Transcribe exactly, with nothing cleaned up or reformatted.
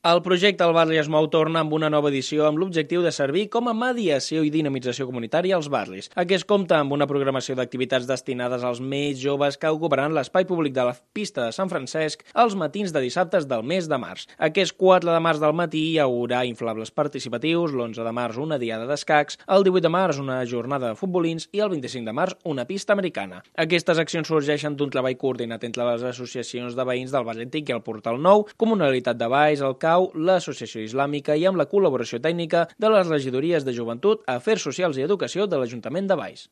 El projecte El Barri es mou torna amb una nova edició amb l'objectiu de servir com a mediació i dinamització comunitària als barris. Aquest compta amb una programació d'activitats destinades als més joves que ocuparan l'espai públic de la pista de Sant Francesc els matins de dissabtes del mes de març. Aquest quatre de març del matí hi haurà inflables participatius, l'onze de març una diada d'escacs, el divuit de març una jornada de futbolins i el vint-i-cinc de març una pista americana. Aquestes accions sorgeixen d'un treball coordinat entre les associacions de veïns del Barri Antic i el Portal Nou, Comunalitat de Valls, el C A U, l'Associació Islàmica i amb la col·laboració tècnica de les regidories de Joventut, Afers Socials i Educació de l'Ajuntament de Valls.